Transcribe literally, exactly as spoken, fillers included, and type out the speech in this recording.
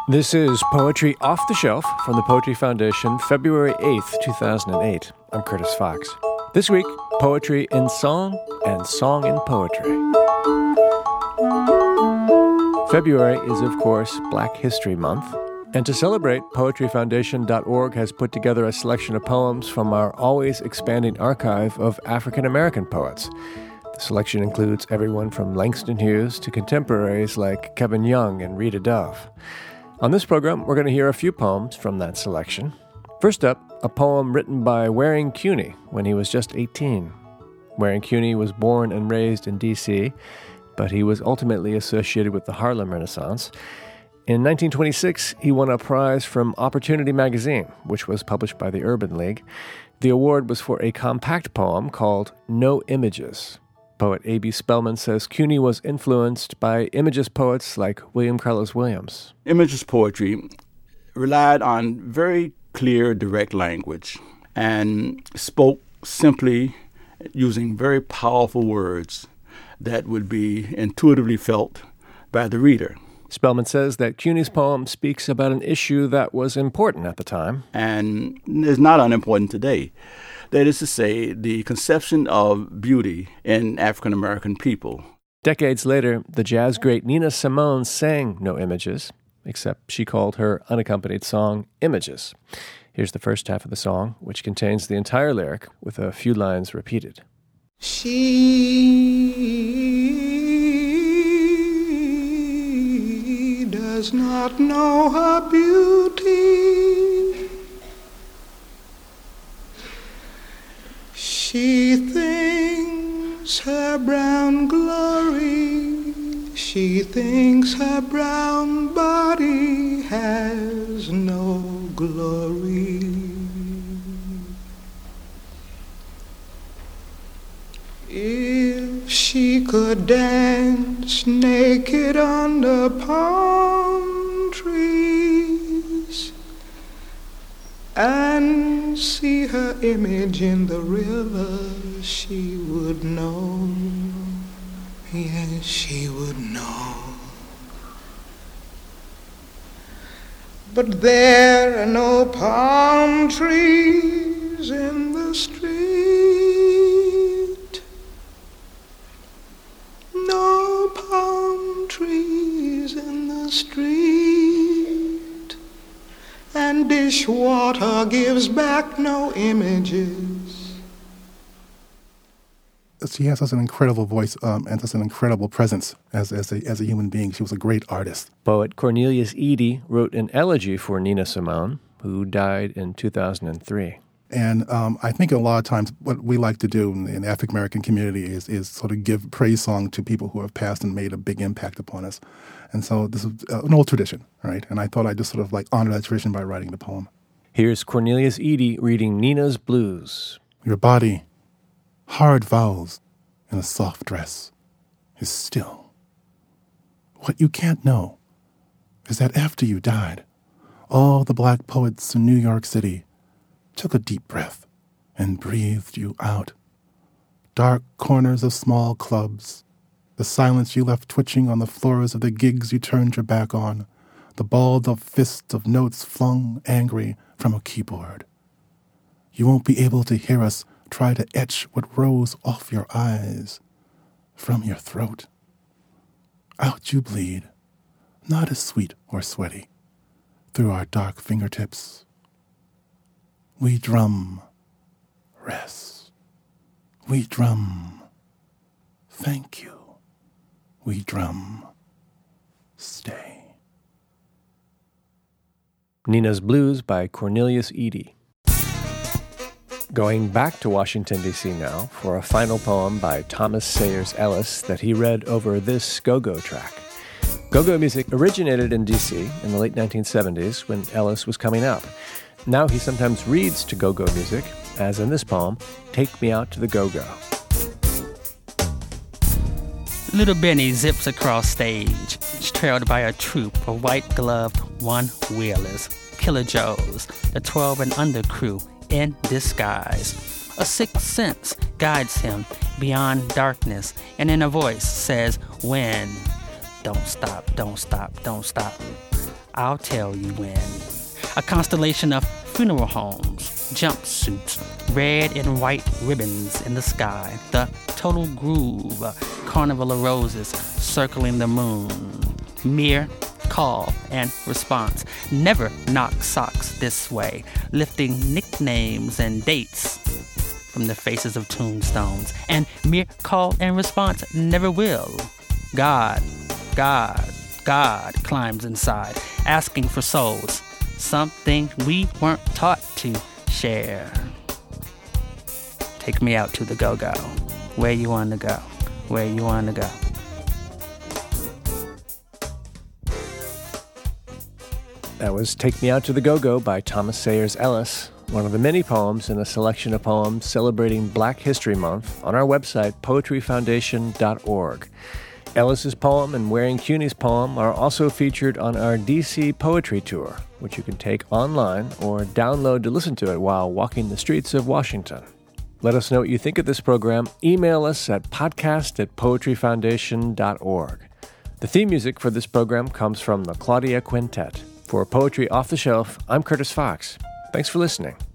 This is Poetry Off the Shelf from the Poetry Foundation, February eighth, two thousand eight. I'm Curtis Fox. This week, poetry in song and song in poetry. February is, of course, Black History Month. And to celebrate, poetry foundation dot org has put together a selection of poems from our always expanding archive of African American poets. The selection includes everyone from Langston Hughes to contemporaries like Kevin Young and Rita Dove. On this program, we're going to hear a few poems from that selection. First up, a poem written by Waring Cuney when he was just eighteen. Waring Cuney was born and raised in D C, but he was ultimately associated with the Harlem Renaissance. In nineteen twenty-six, he won a prize from Opportunity magazine, which was published by the Urban League. The award was for a compact poem called No Images. Poet A B Spellman says Cuney was influenced by Imagist poets like William Carlos Williams. Imagist poetry relied on very clear, direct language and spoke simply using very powerful words that would be intuitively felt by the reader. Spellman says that Cuney's poem speaks about an issue that was important at the time. And is not unimportant today. That is to say, the conception of beauty in African American people. Decades later, the jazz great Nina Simone sang No Images, except she called her unaccompanied song Images. Here's the first half of the song, which contains the entire lyric with a few lines repeated. She does not know her beauty. She thinks her brown glory. She thinks her brown body has no glory. If she could dance naked under palm trees and see her image in the river, she would know. Yes, she would know. But there are no palm trees in the street. No palm trees in the street. And dishwater gives back no images. She has such an incredible voice um, and such an incredible presence as as a, as a human being. She was a great artist. Poet Cornelius Eady wrote an elegy for Nina Simone, who died in two thousand three. And um, I think a lot of times what we like to do in the African American community is is sort of give praise song to people who have passed and made a big impact upon us. And so this is an old tradition, right? And I thought I'd just sort of like honor that tradition by writing the poem. Here's Cornelius Eady reading Nina's Blues. Your body, hard vowels in a soft dress, is still. What you can't know is that after you died, all the black poets in New York City took a deep breath and breathed you out. Dark corners of small clubs, the silence you left twitching on the floors of the gigs you turned your back on, the balled-up fist of notes flung angry from a keyboard. You won't be able to hear us try to etch what rose off your eyes from your throat. Out you bleed, not as sweet or sweaty, through our dark fingertips. We drum, rest. We drum, thank you. We drum, stay. Nina's Blues by Cornelius Eady. Going back to Washington, D C now for a final poem by Thomas Sayers Ellis that he read over this go-go track. Go-go music originated in D C in the late nineteen seventies when Ellis was coming up. Now he sometimes reads to go-go music, as in this poem, Take Me Out to the Go-Go. Little Benny zips across stage, trailed by a troop of white-gloved one-wheelers, Killer Joes, the twelve and under crew in disguise. A sixth sense guides him beyond darkness, and in a voice says, when? Don't stop, don't stop, don't stop. I'll tell you when. A constellation of funeral homes, jumpsuits, red and white ribbons in the sky, the total groove, a carnival of roses circling the moon. Mere call and response. Never knock socks this way, lifting nicknames and dates from the faces of tombstones. And mere call and response never will. God, God, God climbs inside, asking for souls. Something we weren't taught to share. Take me out to the go-go. Where you want to go? Where you want to go? That was Take Me Out to the Go-Go by Thomas Sayers Ellis, one of the many poems in a selection of poems celebrating Black History Month on our website, poetry foundation dot org. Ellis's poem and Waring Cuney's poem are also featured on our D C Poetry Tour, which you can take online or download to listen to it while walking the streets of Washington. Let us know what you think of this program. Email us at podcast at poetry foundation dot org. The theme music for this program comes from the Claudia Quintet. For Poetry Off the Shelf, I'm Curtis Fox. Thanks for listening.